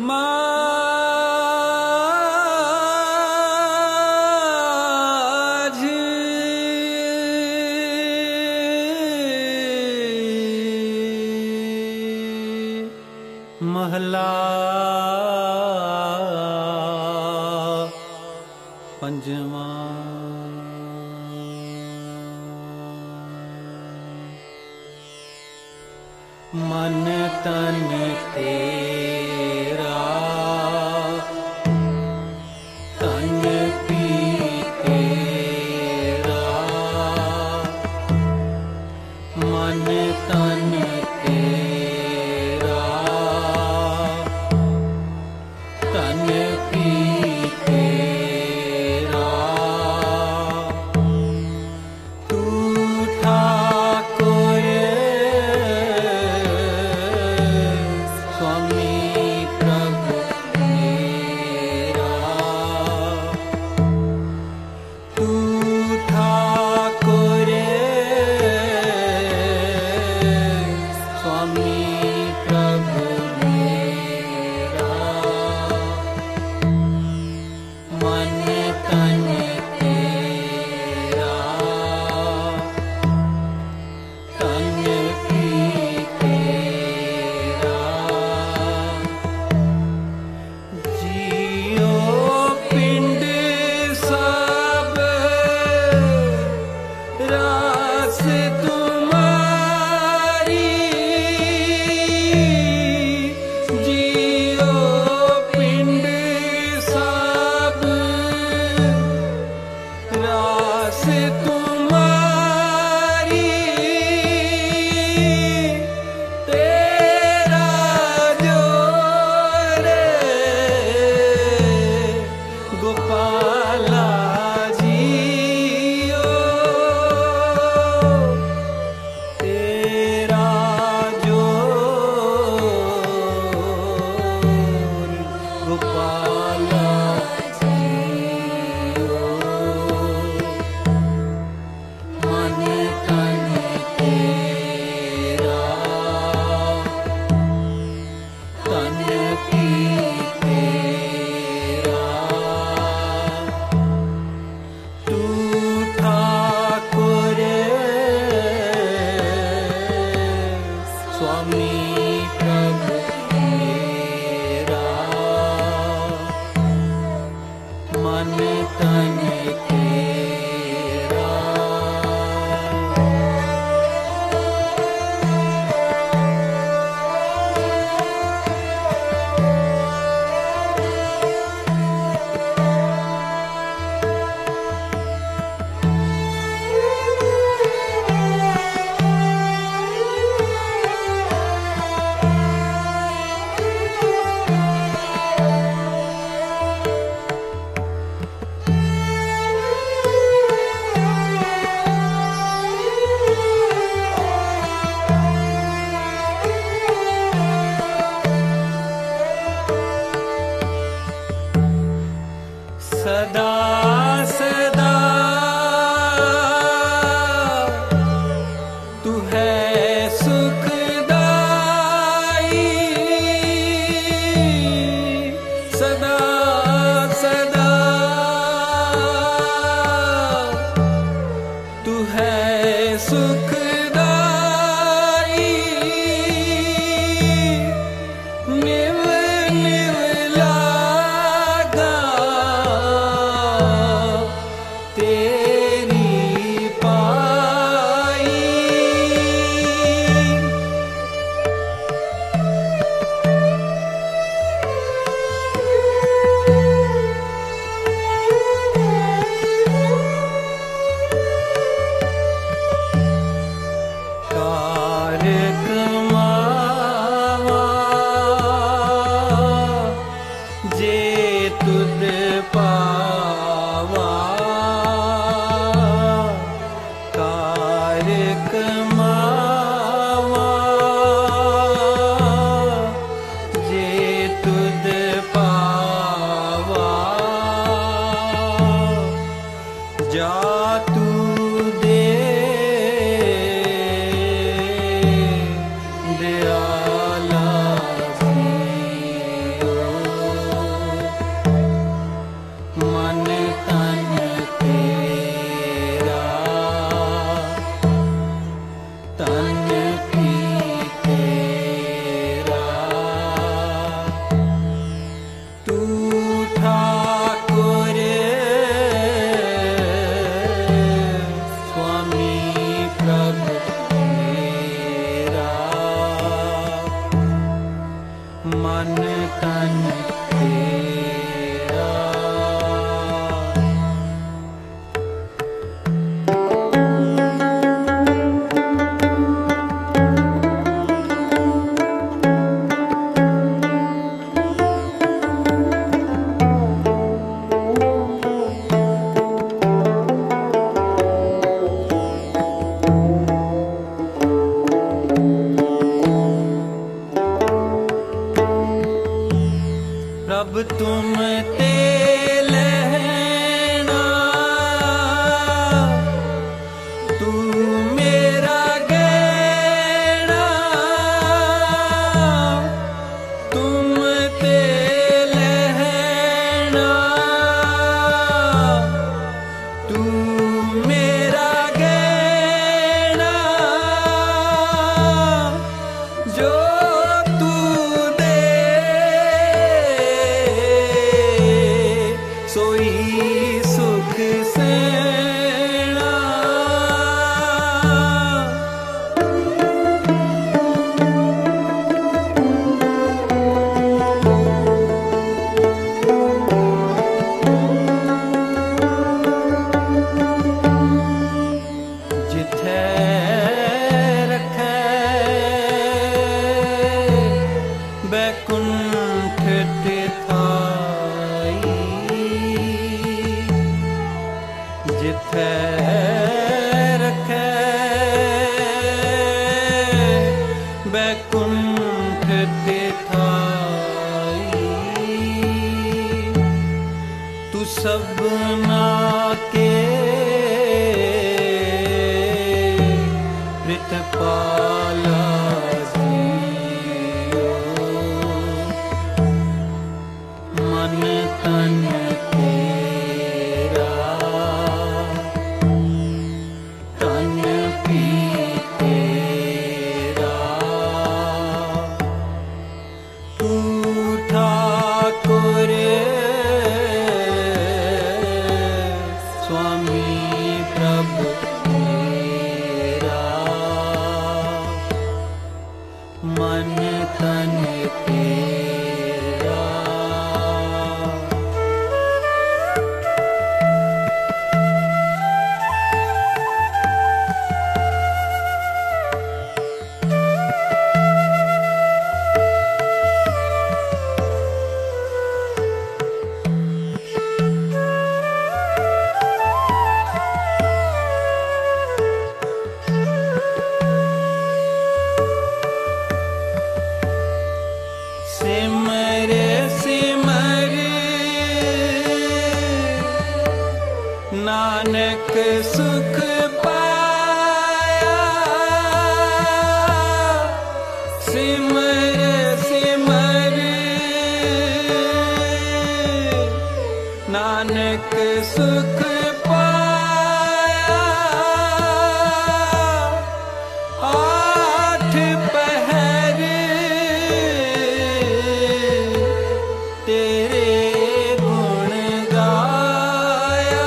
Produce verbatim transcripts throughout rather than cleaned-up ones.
माझी महला पंजवा। मन तन तेरा तन पी तेरा, मन तन तेरा तन पी तेरा। तू ठाकुर स्वामी प्रभु मेरा, तू ठाकुर स्वामी प्रभु मेरा। मन तन तेरा तन पी तेरा। जियो पिंड सब रास तुम्हारी, जियो पिंड सब रास तुम्हारी। तेरा जोरे गोपाला जियो, तेरा जोर गोपाला जियो। मन तन तेरा तन पी तेरा। तू ठाकुर स्वामी प्रभु मेरा। मन तन तेरा। सदा सदा तू है सुखदाई, सदा सदा तू है सुखदाई। निव निव लागा तू ठाकुर स्वामी प्रभु मेरा, मन तन तेरा। प्रभ तुम ते लहना, तू मेरा गहना, तुम ते लहना, तू मेरा गहना, जो सोई सुख सेना। जिथे रखे बैकुंठ तिथाई, जिथे रखे बैकुंठ तिथाई, तू सबना के प्रितपाला जियो, मन तन तेरा, तन पी तेरा। तू ठाकुर स्वामी प्रभु मेरा, मन तन तेरा। सिमर सिमर नानक सुख पाया, सिमर सिमर नानक सुख पाया। आठ पहर तेरे गुण गाया,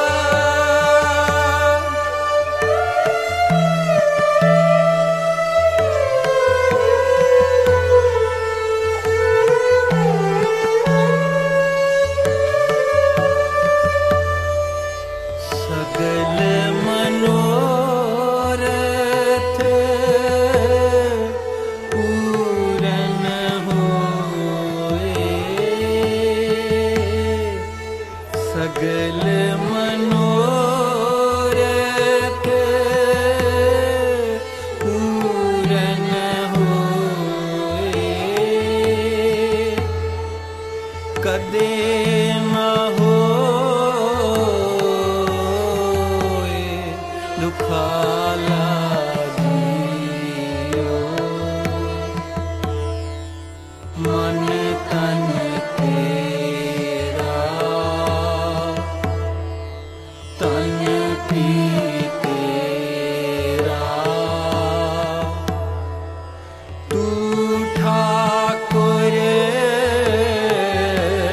सगल मनोरथ पूरन होए, सगल मनोरथ पूरन होए, कदे न होए दुखाला जियो, मन तन तेरा, तन पी तेरा। तू ठाकुर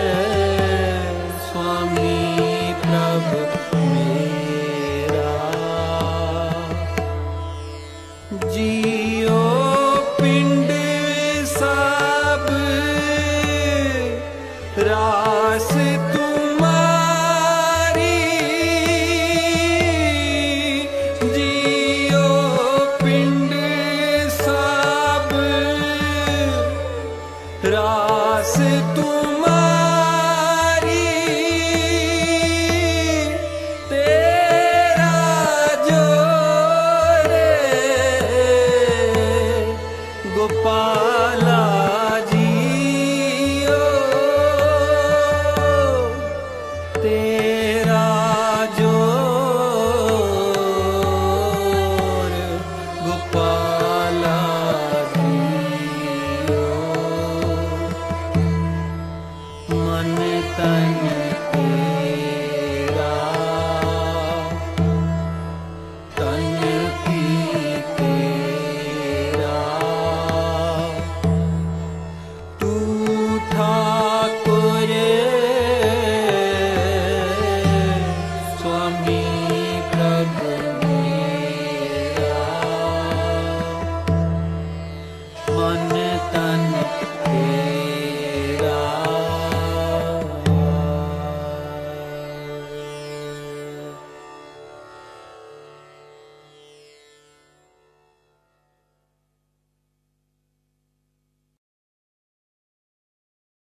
रास तुम्हारी जियो पिंड सब रास तुम्हारी तेरा जोरे गोपाला जियो तेरा जोर गोपाला जियो मन तन के